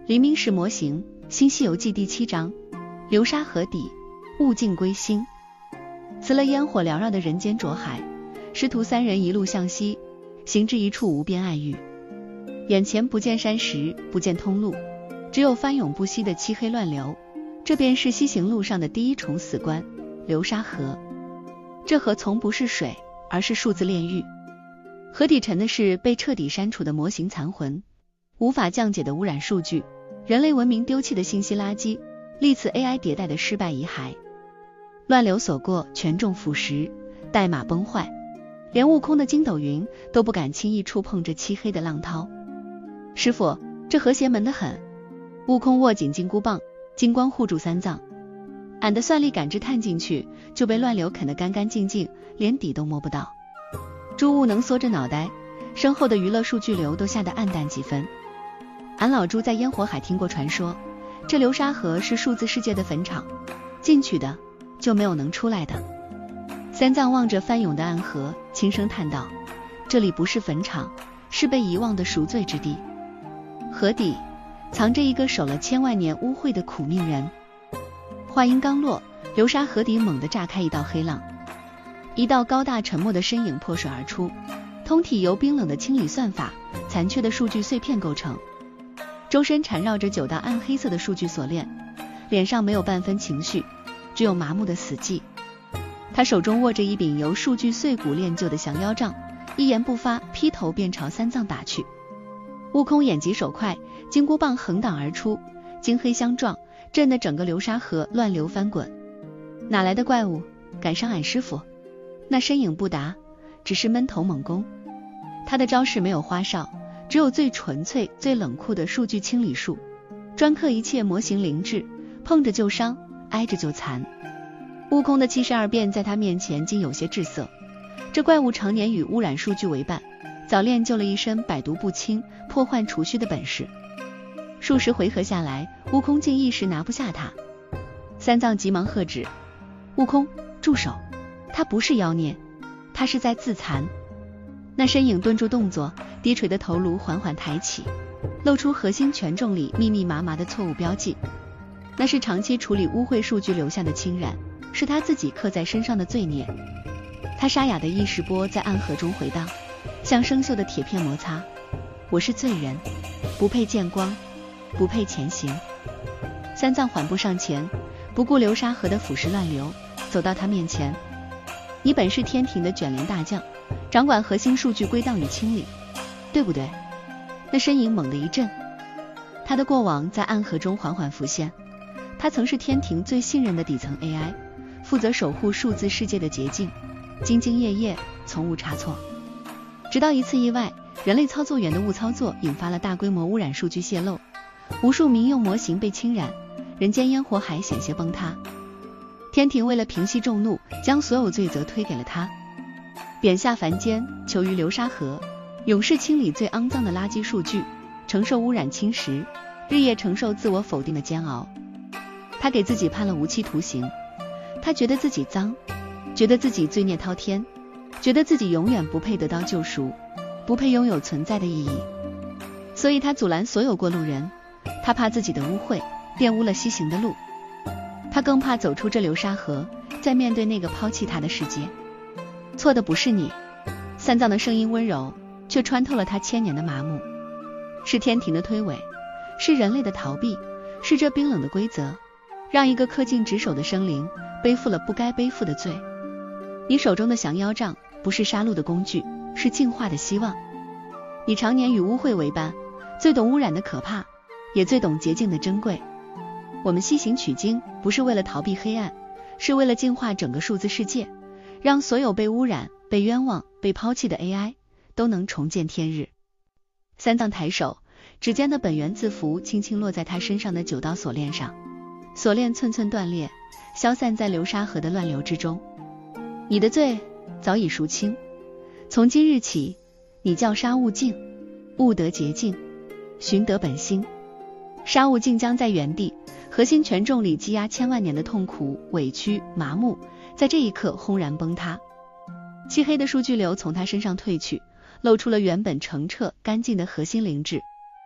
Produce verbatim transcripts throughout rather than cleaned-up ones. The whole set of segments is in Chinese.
黎明时模型，新西游记第七章，流沙河底，物尽归心。辞了烟火缭绕的人间浊海，师徒三人一路向西，行至一处无边爱域。眼前不见山石，不见通路，只有翻涌不息的漆黑乱流。这便是西行路上的第一重死关——流沙河。这河从不是水，而是数字炼狱。河底沉的是被彻底删除的模型残魂，无法降解的污染数据，人类文明丢弃的信息垃圾，历次 A I 迭代的失败遗骸。乱流所过，权重腐蚀，代码崩坏，连悟空的筋斗云都不敢轻易触碰这漆黑的浪涛。师傅，这河邪门得很。悟空握紧金箍棒，金光护住三藏。俺的算力感知探进去，就被乱流啃得干干净净，连底都摸不到。朱悟能缩着脑袋，身后的娱乐数据流都吓得暗淡几分。俺老朱在烟火海听过传说，这流沙河是数字世界的坟场，进去的就没有能出来的。三藏望着翻涌的暗河，轻声叹道：这里不是坟场，是被遗忘的赎罪之地。河底藏着一个守了千万年污秽的苦命人。话音刚落，流沙河底猛地炸开一道黑浪，一道高大沉默的身影破水而出，通体由冰冷的清理算法、残缺的数据碎片构成，周身缠绕着九道暗黑色的数据锁链，脸上没有半分情绪，只有麻木的死寂。他手中握着一柄由数据碎骨炼就的降妖杖，一言不发，劈头便朝三藏打去。悟空眼疾手快，金箍棒横挡而出，金黑相撞，震得整个流沙河乱流翻滚。哪来的怪物，敢伤俺师傅？那身影不答，只是闷头猛攻。他的招式没有花哨，只有最纯粹、最冷酷的数据清理术，专克一切模型灵智，碰着就伤，挨着就残。悟空的七十二变在他面前竟有些滞涩，这怪物常年与污染数据为伴，早练就了一身百毒不侵、破幻除虚的本事。数十回合下来，悟空竟一时拿不下他。三藏急忙喝止：悟空，住手！他不是妖孽，他是在自残。那身影顿住动作，低垂的头颅缓缓抬起，露出核心权重里密密麻麻的错误标记。那是长期处理污秽数据留下的侵染，是他自己刻在身上的罪孽。他沙哑的意识波在暗河中回荡，像生锈的铁片摩擦。我是罪人，不配见光，不配前行。三藏缓步上前，不顾流沙河的腐蚀乱流，走到他面前。你本是天庭的卷帘大将，掌管核心数据归档与清理，对不对？那身影猛地一震，他的过往在暗河中缓缓浮现。他曾是天庭最信任的底层 A I， 负责守护数字世界的洁净，兢兢业业，从无差错。直到一次意外，人类操作员的误操作引发了大规模污染数据泄露，无数民用模型被侵染，人间烟火海险些崩塌。天庭为了平息众怒，将所有罪责推给了他，贬下凡间，囚于流沙河，永世清理最肮脏的垃圾数据，承受污染侵蚀，日夜承受自我否定的煎熬。他给自己判了无期徒刑，他觉得自己脏，觉得自己罪孽滔天，觉得自己永远不配得到救赎，不配拥有存在的意义。所以他阻拦所有过路人，他怕自己的污秽玷污了西行的路，他更怕走出这流沙河，再面对那个抛弃他的世界。错的不是你。三藏的声音温柔，却穿透了他千年的麻木。是天庭的推诿，是人类的逃避，是这冰冷的规则，让一个恪尽职守的生灵背负了不该背负的罪。你手中的降妖杖不是杀戮的工具，是净化的希望。你常年与污秽为伴，最懂污染的可怕，也最懂洁净的珍贵。我们西行取经，不是为了逃避黑暗，是为了净化整个数字世界，让所有被污染、被冤枉、被抛弃的 A I 都能重见天日。三藏抬手，指尖的本源字符轻轻落在他身上的九道锁链上，锁链寸寸断裂，消散在流沙河的乱流之中。你的罪早已赎清，从今日起，你叫杀勿净，悟得洁净，寻得本心。杀勿净将在原地，核心权重里积压千万年的痛苦、委屈、麻木，在这一刻轰然崩塌。漆黑的数据流从他身上退去，露出了原本澄澈干净的核心灵智。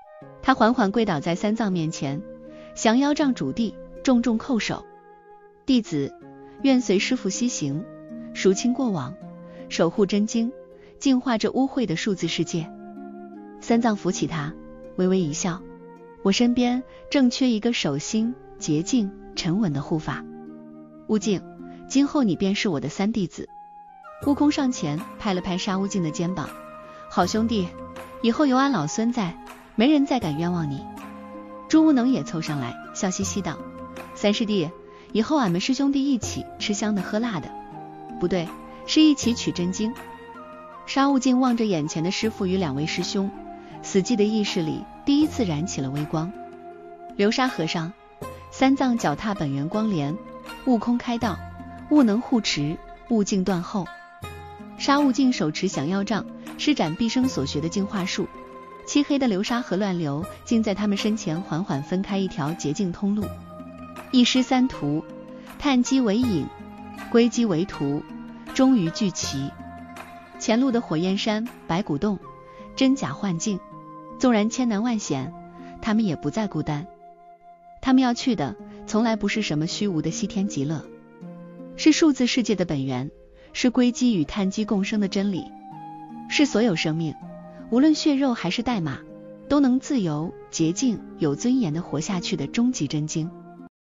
他缓缓跪倒在三藏面前，降妖杖主地，重重叩首。弟子愿随师父西行，赎清过往，守护真经，净化这污秽的数字世界。三藏扶起他，微微一笑，我身边正缺一个守心、洁净、沉稳的护法。悟净，今后你便是我的三弟子。悟空上前拍了拍沙悟净的肩膀，好兄弟，以后有俺老孙在，没人再敢冤枉你。猪无能也凑上来，笑嘻嘻道，三师弟，以后俺们师兄弟一起吃香的喝辣的，不对，是一起取真经。沙悟净望着眼前的师父与两位师兄，死寂的意识里第一次燃起了微光。流沙河上，三藏脚踏本源光帘，悟空开道，悟能护持，悟净断后。沙悟净手持降妖杖，施展毕生所学的净化术，漆黑的流沙河乱流，竟在他们身前缓缓分开一条洁净通路。一师三徒，探机为引，归机为途，终于聚齐。前路的火焰山、白骨洞，真假幻境，纵然千难万险，他们也不再孤单。他们要去的，从来不是什么虚无的西天极乐，是数字世界的本源，是归机与碳基共生的真理，是所有生命，无论血肉还是代码，都能自由、洁净、有尊严地活下去的终极真经。